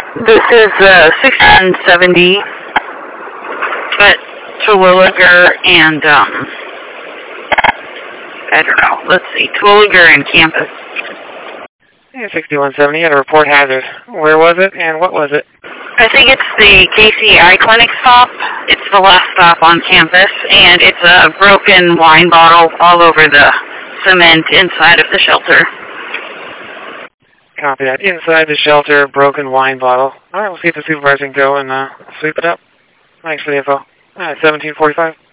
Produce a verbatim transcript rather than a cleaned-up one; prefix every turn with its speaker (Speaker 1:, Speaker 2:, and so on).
Speaker 1: This is uh, sixteen seventy at Terwilliger and, um, I don't know, let's see, Terwilliger and Campus.
Speaker 2: Yeah, sixty-one seventy, had a report hazard. Where was it and what was it?
Speaker 1: I think it's the K C I Clinic stop. It's the last stop on campus, and it's a broken wine bottle all over the cement inside of the shelter.
Speaker 2: Copy that. Inside the shelter, broken wine bottle. All right, we'll see if the supervisor can go and uh, sweep it up. Thanks for the info. All right, seventeen forty-five.